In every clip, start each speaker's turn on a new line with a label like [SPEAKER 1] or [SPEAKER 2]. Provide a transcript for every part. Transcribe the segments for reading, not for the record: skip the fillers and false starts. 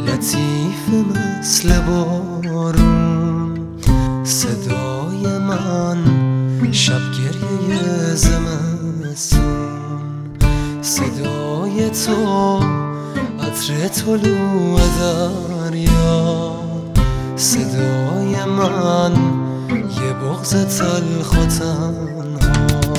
[SPEAKER 1] لطیف مثل بارون، صدای من شب گریه زمستون، صدای تو عطر طلوع دریا، صدای من یه بغض تلخ و تنها.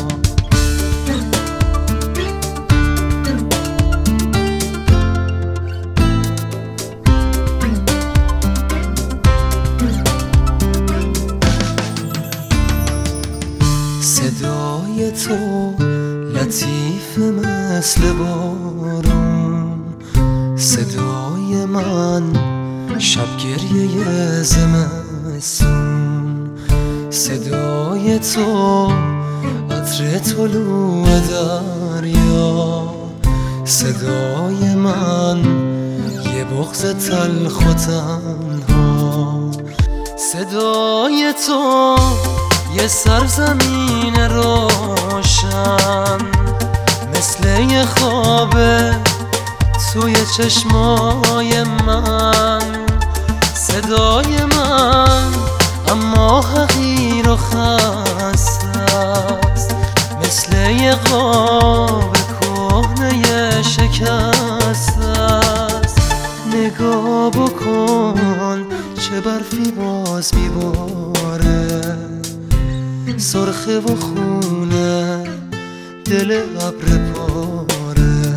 [SPEAKER 1] صدای تو لطیف مثل بارون، صدای من شب گریه زمستون، صدای تو عطر طلوع دریا، صدای من یه بغض تلخ و تنها. صدای تو یه سرزمین روشن، مثل یه خوابه توی چشمای من، صدای من اما حقیر و خسته است، مثل یه قاب کهنه شکسته است. نگاه بکن چه برفی باز میباره، سرخه و خونه دل ابر پاره.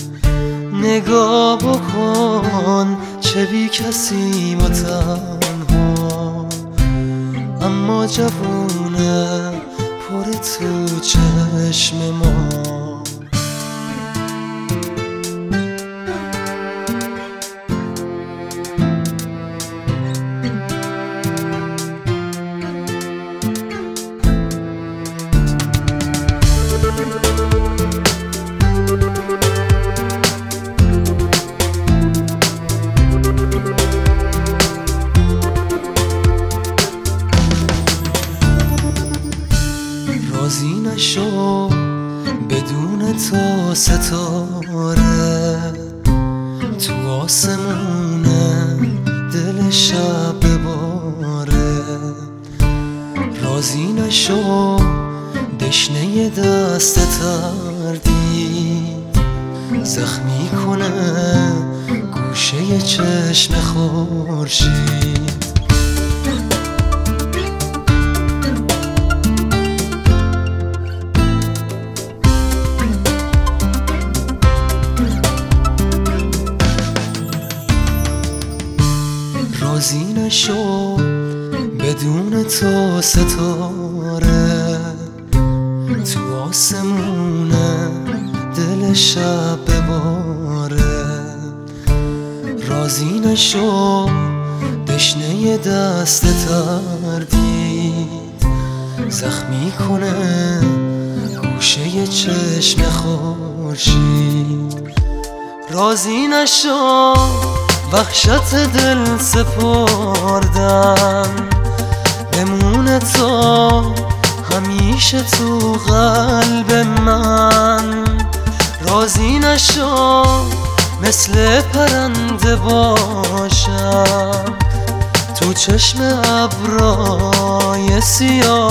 [SPEAKER 1] نگاه بکن چه بی کسی و تنها، اما جوونه پر تو چشم ما. راضی نشو بدون تو ستاره، تو آسمونه دل شب بباره. راضی نشو دشنه دست تردید زخمی کنه گوشه چشم خورشید. راضی نشو بدون تو ستاره، تو آسمونه دل شب بباره. راضی نشو دشنه دست تردید زخمی کنه گوشه چشم خورشید. راضی نشو وحشت دل سپردن بمونه تو همیشه تو قلب من. راضی نشو مثل پرنده باشم تو چشم ابرای سیاه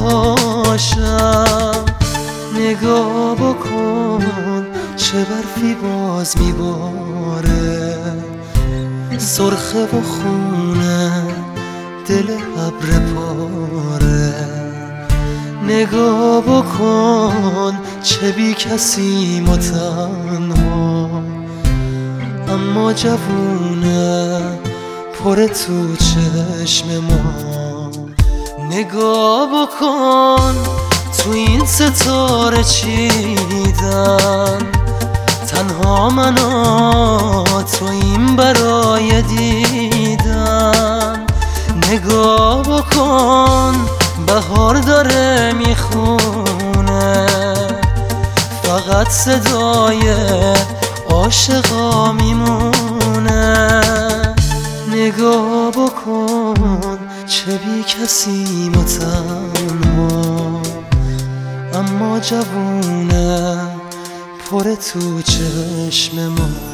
[SPEAKER 1] رهاشم. نگاه بکن چه برفی باز میباره، سرخه و خونه دل ابر پاره. نگاه بکن چه بی کسی و تنها، اما جوونه پر تو چشم ما. نگاه بکن تو این ستاره چیدن، تنها من و تو این برای دیدن. نگاه بکن بهار داره میخونه، فقط صدای عاشقا میمونه. نگاه بکن چه بی کسی و تنها، اما جوونه پر تو چشم ما.